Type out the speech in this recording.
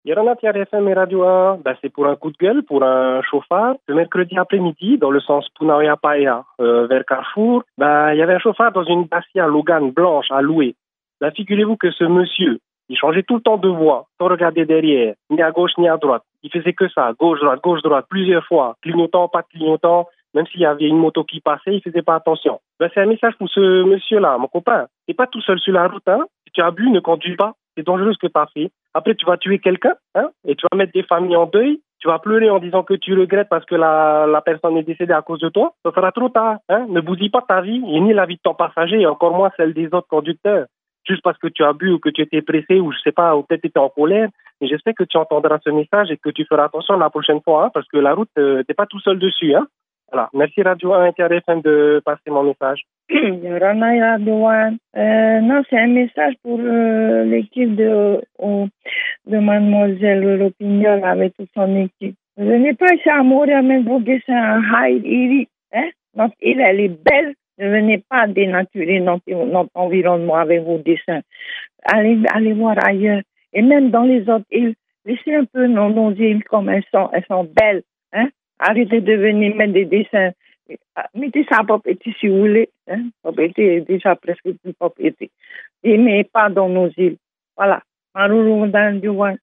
Yaranat RFM et Radio 1, c'est pour un coup de gueule, pour un chauffard. Le mercredi après-midi, dans le sens Punaoya Paea, vers Carrefour, il y avait un chauffard dans une Dacia Logan blanche à louer. Figurez-vous que ce monsieur, il changeait tout le temps de voie, sans regarder derrière, ni à gauche ni à droite. Il faisait que ça, gauche, droite, plusieurs fois, clignotant, pas clignotant. Même s'il y avait une moto qui passait, il faisait pas attention. C'est un message pour ce monsieur-là, mon copain. T'es pas tout seul sur la route, hein. Si tu as bu, ne conduis pas. C'est dangereux ce que tu as fait. Après, tu vas tuer quelqu'un, hein, et tu vas mettre des familles en deuil. Tu vas pleurer en disant que tu regrettes parce que la personne est décédée à cause de toi. Ça sera trop tard, hein. Ne bousille pas ta vie, et ni la vie de ton passager, et encore moins celle des autres conducteurs. Juste parce que tu as bu ou que tu étais pressé ou je sais pas, ou peut-être tu étais en colère. Et j'espère que tu entendras ce message et que tu feras attention la prochaine fois, hein, parce que la route, t'es pas tout seul dessus, hein. Voilà. Merci Radio 1 et RFM de passer mon message. Radio 1. Non, c'est un message pour l'équipe de Mademoiselle Ropignol avec toute son équipe. Venez pas ici à mourir avec vos dessins à Haïti, hein? Notre île, elle est belle. Ne venez pas dénaturer notre environnement avec vos dessins. Allez voir ailleurs. Et même dans les autres îles, laissez un peu nos îles comme elles sont belles, hein? Arrêtez de venir mettre des dessins. Mettez ça à propriété si vous voulez. Hein? Propriété est déjà presque plus propriété. Mais pas dans nos îles. Voilà. Maruru dan